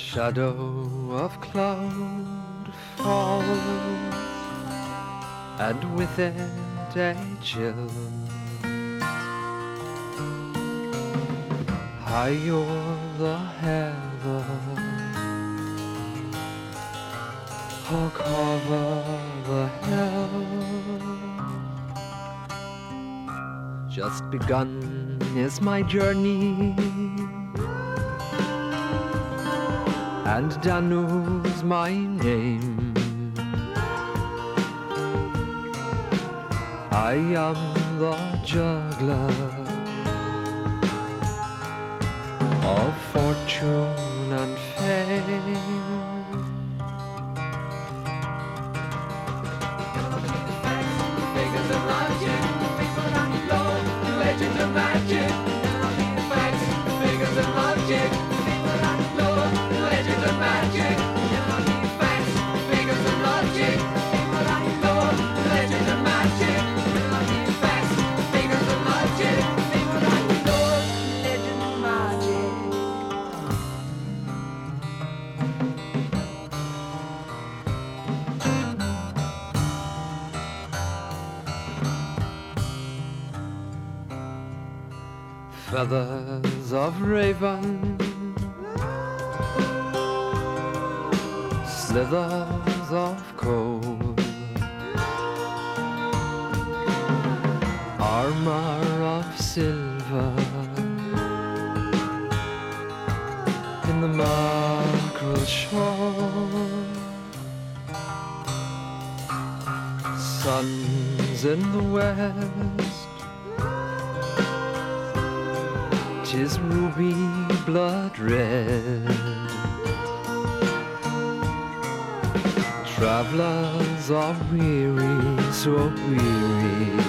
Shadow of cloud falls, and with it a chill. High o'er the heather, or cover the hill. Just begun is my journey, and Danu's my name. I am the juggler of fortune and fame. Figures of logic, people on the law, legends of magic. Facts, figures of logic, people on the law, legends of magic. Facts, figures of logic, people on the law, legends of magic. Facts, figures of logic, people on the law, legends of magic. Feathers of raven, slithers of coal, armor of silver in the mackerel shoal. Suns in the west, 'tis ruby blood red. Travelers are weary, so weary,